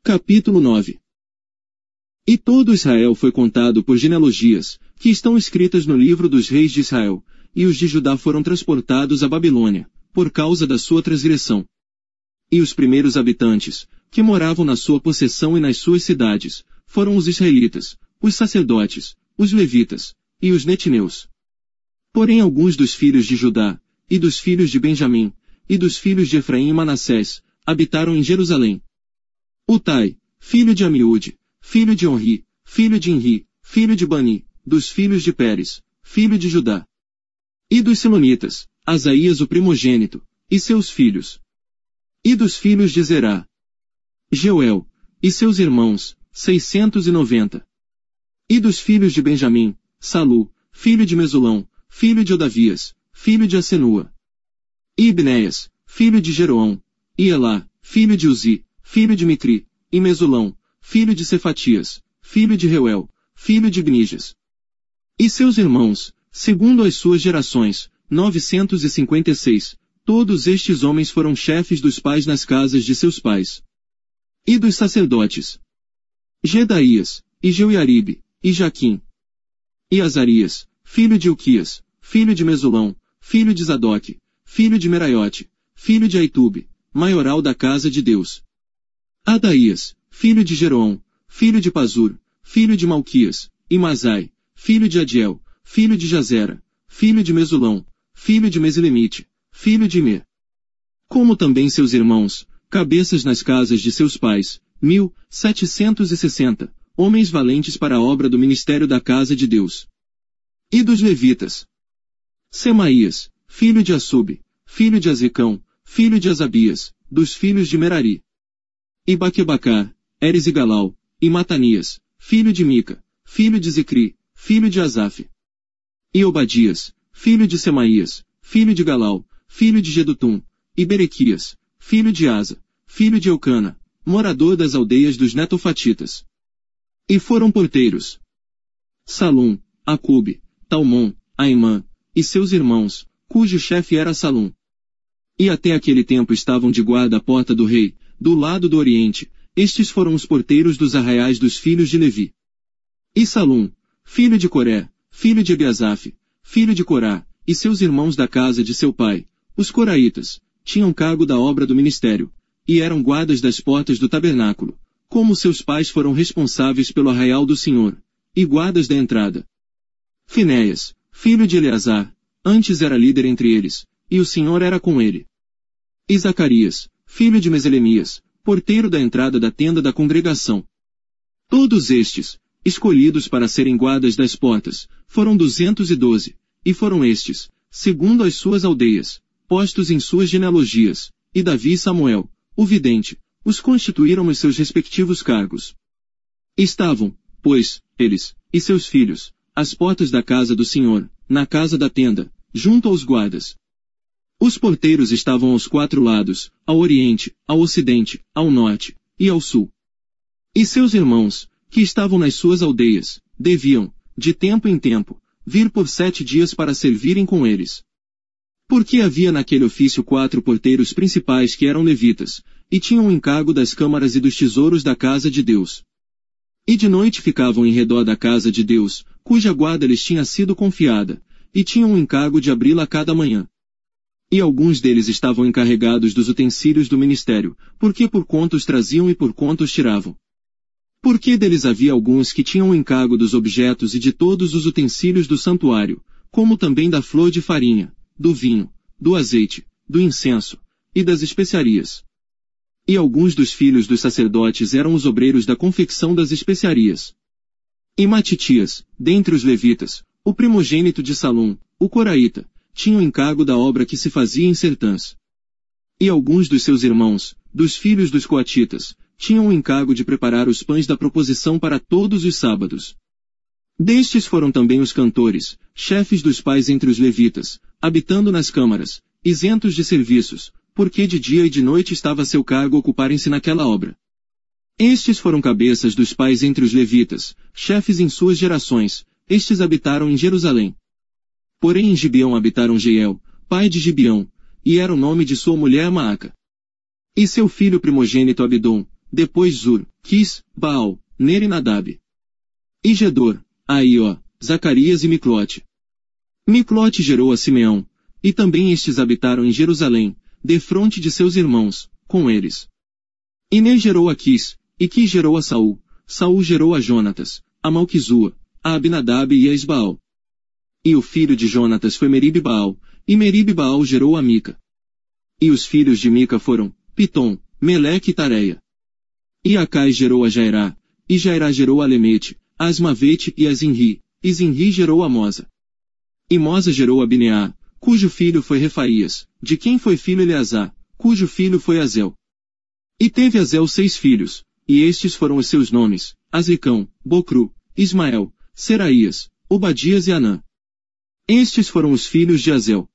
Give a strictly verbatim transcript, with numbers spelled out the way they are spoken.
Capítulo nove. E todo Israel foi contado por genealogias, que estão escritas no livro dos reis de Israel, e os de Judá foram transportados à Babilônia, por causa da sua transgressão. E os primeiros habitantes, que moravam na sua possessão e nas suas cidades, foram os israelitas, os sacerdotes, os levitas, e os netineus. Porém alguns dos filhos de Judá, e dos filhos de Benjamim, e dos filhos de Efraim e Manassés, habitaram em Jerusalém. Utai, filho de Amiúde, filho de Onri, filho de Inri, filho de Bani, dos filhos de Pérez, filho de Judá. E dos Silonitas, Asaías o primogênito, e seus filhos. E dos filhos de Zerá, Jeuel, e seus irmãos, seiscentos e noventa. E dos filhos de Benjamim, Salu, filho de Mesulão, filho de Odavias, filho de Asenua. E Ibnéias, filho de Jeroão, e Elá, filho de Uzi, filho de Mitri, e Mesulão, filho de Cefatias, filho de Reuel, filho de Gnijas. E seus irmãos, segundo as suas gerações, novecentos e cinquenta e seis, todos estes homens foram chefes dos pais nas casas de seus pais. E dos sacerdotes, Gedaías, e Jeuiaribe, e Jaquim. E Azarias, filho de Ilquias, filho de Mesulão, filho de Zadoque, filho de Meraiote, filho de Aitube, maioral da casa de Deus. Adaías, filho de Jeroão, filho de Pazur, filho de Malquias, e Mazai, filho de Adiel, filho de Jazera, filho de Mesulão, filho de Mesilemite, filho de Imer. Como também seus irmãos, cabeças nas casas de seus pais, mil, setecentos e sessenta, homens valentes para a obra do ministério da casa de Deus. E dos levitas, Semaías, filho de Assub, filho de Azricão, filho de Asabias, dos filhos de Merari. E Baquebacar, Eres e Galau, e Matanias, filho de Mica, filho de Zicri, filho de Asaf. E Obadias, filho de Semaías, filho de Galau, filho de Gedutum, e Berequias, filho de Asa, filho de Eucana, morador das aldeias dos netofatitas. E foram porteiros Salum, Acube, Talmon, Aimã, e seus irmãos, cujo chefe era Salum. E até aquele tempo estavam de guarda à porta do rei, do lado do oriente, estes foram os porteiros dos arraiais dos filhos de Levi. E Salum, filho de Coré, filho de Ebiasaf, filho de Corá, e seus irmãos da casa de seu pai, os coraitas, tinham cargo da obra do ministério, e eram guardas das portas do tabernáculo, como seus pais foram responsáveis pelo arraial do Senhor, e guardas da entrada. Finéias, filho de Eleazar, antes era líder entre eles, e o Senhor era com ele. E Zacarias, filho de Meselemias, porteiro da entrada da tenda da congregação. Todos estes, escolhidos para serem guardas das portas, foram duzentos e doze, e foram estes, segundo as suas aldeias, postos em suas genealogias, e Davi e Samuel, o vidente, os constituíram nos seus respectivos cargos. Estavam, pois, eles, e seus filhos, às portas da casa do Senhor, na casa da tenda, junto aos guardas. Os porteiros estavam aos quatro lados, ao oriente, ao ocidente, ao norte, e ao sul. E seus irmãos, que estavam nas suas aldeias, deviam, de tempo em tempo, vir por sete dias para servirem com eles. Porque havia naquele ofício quatro porteiros principais que eram levitas, e tinham o encargo das câmaras e dos tesouros da casa de Deus. E de noite ficavam em redor da casa de Deus, cuja guarda lhes tinha sido confiada, e tinham o encargo de abri-la cada manhã. E alguns deles estavam encarregados dos utensílios do ministério, porque por conta os traziam e por conta os tiravam. Porque deles havia alguns que tinham o encargo dos objetos e de todos os utensílios do santuário, como também da flor de farinha, do vinho, do azeite, do incenso, e das especiarias. E alguns dos filhos dos sacerdotes eram os obreiros da confecção das especiarias. E Matitias, dentre os levitas, o primogênito de Salum, o coraíta, tinha o encargo da obra que se fazia em Sertãs. E alguns dos seus irmãos, dos filhos dos coatitas, tinham o encargo de preparar os pães da proposição para todos os sábados. Destes foram também os cantores, chefes dos pais entre os levitas, habitando nas câmaras, isentos de serviços, porque de dia e de noite estava a seu cargo ocuparem-se naquela obra. Estes foram cabeças dos pais entre os levitas, chefes em suas gerações, estes habitaram em Jerusalém. Porém em Gibeão habitaram Jeiel, pai de Gibeão, e era o nome de sua mulher Maaca. E seu filho primogênito Abidom, depois Zur, Quis, Baal, Ner e Nadab. E Gedor, Aió, Zacarias e Miclote. Miclote gerou a Simeão, e também estes habitaram em Jerusalém, defronte de seus irmãos, com eles. E Ner gerou a Quis, e Quis gerou a Saul, Saul gerou a Jonatas, a Malquizua, a Abinadab e a Esbaal. E o filho de Jonatas foi Merib-Baal, e Merib-Baal gerou a Mica. E os filhos de Mica foram, Pitom, Meleque e Tareia. E Acai gerou a Jairá, e Jairá gerou a Lemete, a Asmavete e a Zinri, e Zinri gerou a Moza. E Moza gerou a Bineá, cujo filho foi Refaías, de quem foi filho Eleazar, cujo filho foi Azel. E teve Azel seis filhos, e estes foram os seus nomes, Azricão, Bocru, Ismael, Seraías, Obadias e Anã. Estes foram os filhos de Azel.